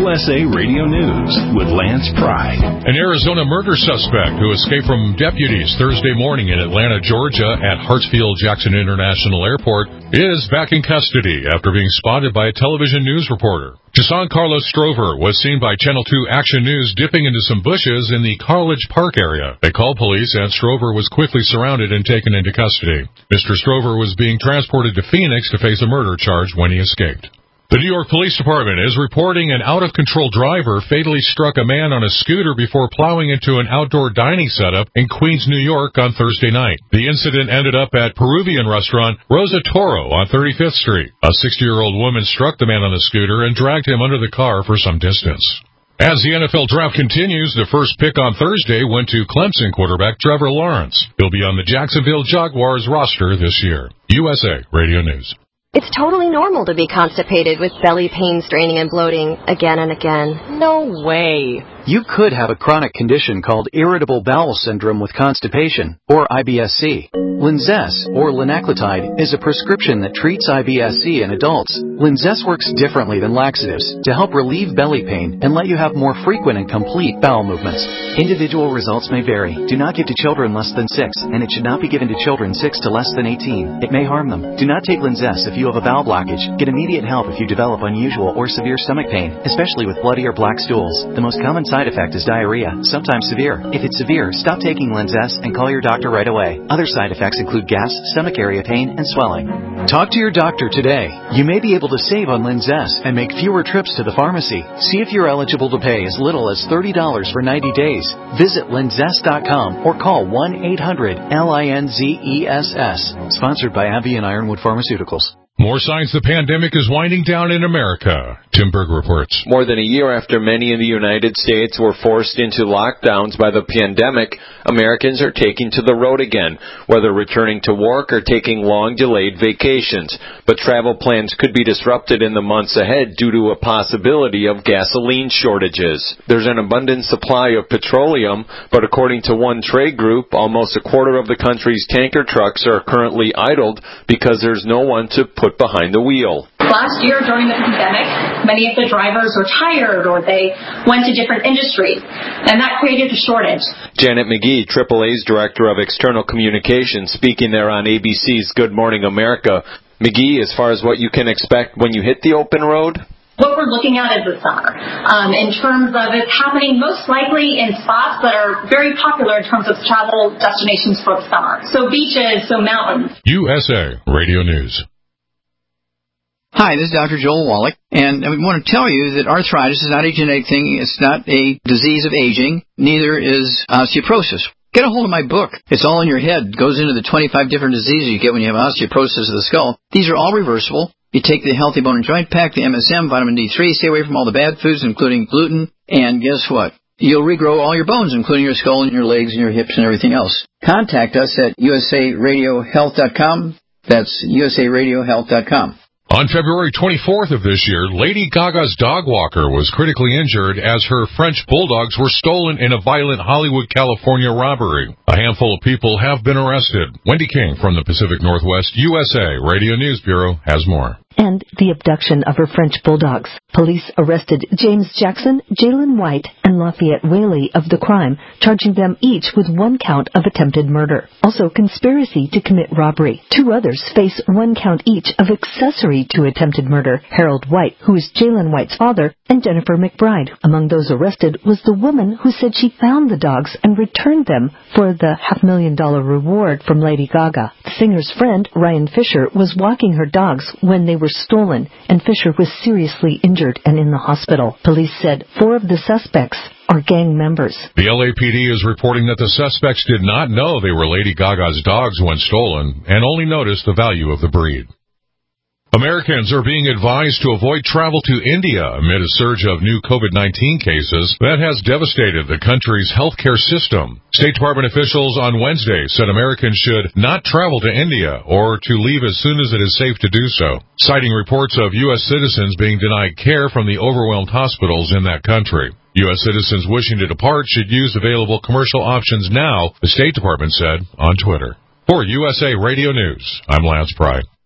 USA Radio News with Lance Pry. An Arizona murder suspect who escaped from deputies Thursday morning in Atlanta, Georgia at Hartsfield-Jackson International Airport is back in custody after being spotted by a television news reporter. Jason Carlos Strover was seen by Channel 2 Action News dipping into some bushes in the College Park area. They called police and Strover was quickly surrounded and taken into custody. Mr. Strover was being transported to Phoenix to face a murder charge when he escaped. The New York Police Department is reporting an out-of-control driver fatally struck a man on a scooter before plowing into an outdoor dining setup in Queens, New York on Thursday night. The incident ended up at Peruvian restaurant Rosa Toro on 35th Street. A 60-year-old woman struck the man on the scooter and dragged him under the car for some distance. As the NFL draft continues, the first pick on Thursday went to Clemson quarterback Trevor Lawrence. He'll be on the Jacksonville Jaguars roster this year. USA Radio News. It's totally normal to be constipated with belly pain, straining, and bloating again and again. No way. You could have a chronic condition called irritable bowel syndrome with constipation, or IBS-C. Linzess, or linaclotide, is a prescription that treats IBS-C in adults. Linzess works differently than laxatives to help relieve belly pain and let you have more frequent and complete bowel movements. Individual results may vary. Do not give to children less than 6, and it should not be given to children 6 to less than 18. It may harm them. Do not take Linzess if you have a bowel blockage. Get immediate help if you develop unusual or severe stomach pain, especially with bloody or black stools. The most common side effect is diarrhea, sometimes severe. If it's severe, stop taking Linzess and call your doctor right away. Other side effects include gas, stomach area pain, and swelling. Talk to your doctor today. You may be able to save on Linzess and make fewer trips to the pharmacy. See if you're eligible to pay as little as $30 for 90 days. Visit linzess.com or call 1-800-LINZESS. Sponsored by AbbVie and Ironwood Pharmaceuticals. More signs the pandemic is winding down in America. Tim Berg reports. More than a year after many in the United States were forced into lockdowns by the pandemic, Americans are taking to the road again, whether returning to work or taking long-delayed vacations. But travel plans could be disrupted in the months ahead due to a possibility of gasoline shortages. There's an abundant supply of petroleum, but according to one trade group, almost a quarter of the country's tanker trucks are currently idled because there's no one to put behind the wheel. Last year during the pandemic, many of the drivers were tired or they went to different industries, and that created a shortage. Janet McGee, AAA's Director of External Communications, speaking there on ABC's Good Morning America. McGee, as far as what you can expect when you hit the open road? What we're looking at is the summer. In terms of it's happening most likely in spots that are very popular in terms of travel destinations for the summer. So beaches, so mountains. USA Radio News. Hi, this is Dr. Joel Wallach, and I want to tell you that arthritis is not a genetic thing. It's not a disease of aging. Neither is osteoporosis. Get a hold of my book. It's all in your head. It goes into the 25 different diseases you get when you have osteoporosis of the skull. These are all reversible. You take the Healthy Bone and Joint Pack, the MSM, vitamin D3, stay away from all the bad foods, including gluten, and guess what? You'll regrow all your bones, including your skull and your legs and your hips and everything else. Contact us at usaradiohealth.com. That's usaradiohealth.com. On February 24th of this year, Lady Gaga's dog walker was critically injured as her French bulldogs were stolen in a violent Hollywood, California robbery. A handful of people have been arrested. Wendy King from the Pacific Northwest USA Radio News Bureau has more. And the abduction of her French bulldogs. Police arrested James Jackson, Jalen White, and Lafayette Whaley of the crime, charging them each with 1 count of attempted murder. Also, conspiracy to commit robbery. 2 others face 1 count each of accessory to attempted murder. Harold White, who is Jalen White's father, and Jennifer McBride. Among those arrested was the woman who said she found the dogs and returned them for the $500,000 reward from Lady Gaga. The singer's friend, Ryan Fisher, was walking her dogs when they were stolen, and Fisher was seriously injured and in the hospital. Police said 4 of the suspects are gang members. The LAPD is reporting that the suspects did not know they were Lady Gaga's dogs when stolen and only noticed the value of the breed. Americans are being advised to avoid travel to India amid a surge of new COVID-19 cases that has devastated the country's healthcare system. State Department officials on Wednesday said Americans should not travel to India or to leave as soon as it is safe to do so, citing reports of U.S. citizens being denied care from the overwhelmed hospitals in that country. U.S. citizens wishing to depart should use available commercial options now, the State Department said on Twitter. For USA Radio News, I'm Lance Pry.